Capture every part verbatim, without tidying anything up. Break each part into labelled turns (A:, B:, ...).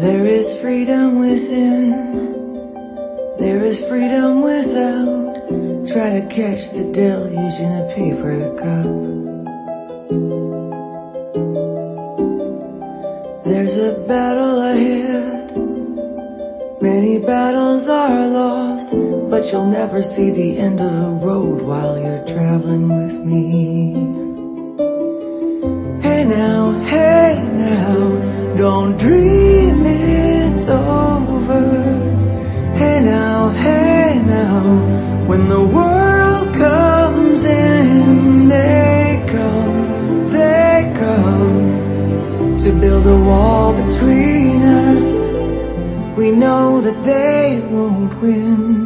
A: There is freedom within, there is freedom without. Try to catch the deluge in a paper cup. There's a battle ahead, many battles are lost, but you'll never see the end of the road while you're traveling with me. Hey now, hey now, don't dream it's over. Hey now, hey now, when the world comes in, they come, they come to build a wall between us. We know that they won't win.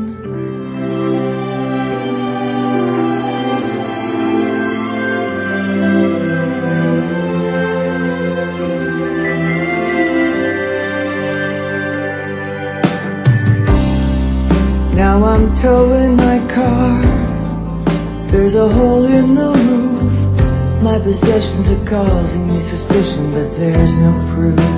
A: Now I'm towing my car, there's a hole in the roof. My possessions are causing me suspicion, but there's no proof.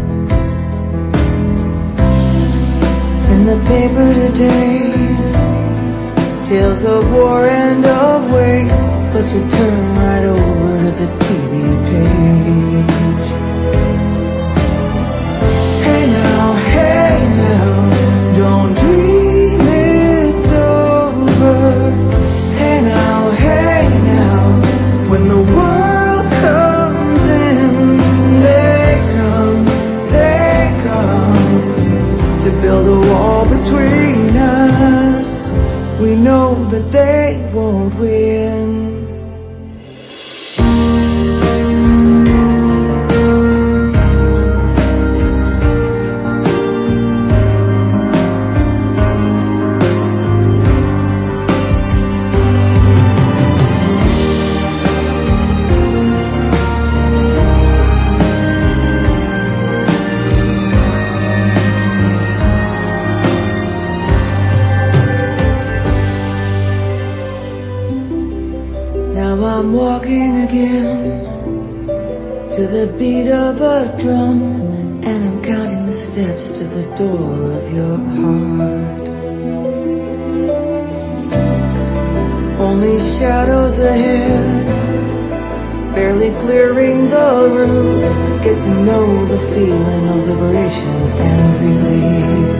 A: In the paper today, tales of war and of waste, but you turn right over to the T V page. Hey now, hey now, don't dream it's over. Hey now, hey now, when the world comes in, they come, they come to build a wall between us. We know that they won't win. Now I'm walking again to the beat of a drum, and I'm counting the steps to the door of your heart. Only shadows ahead, barely clearing the route. Get to know the feeling of liberation and relief.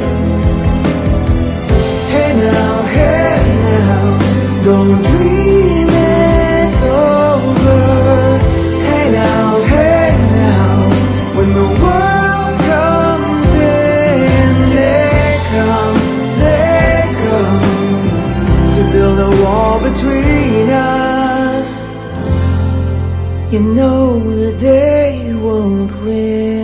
A: Hey now, hey now, don't dream it's over. Hey now, hey now, when the world comes in, they come, they come to build a wall between us. You know that they won't win.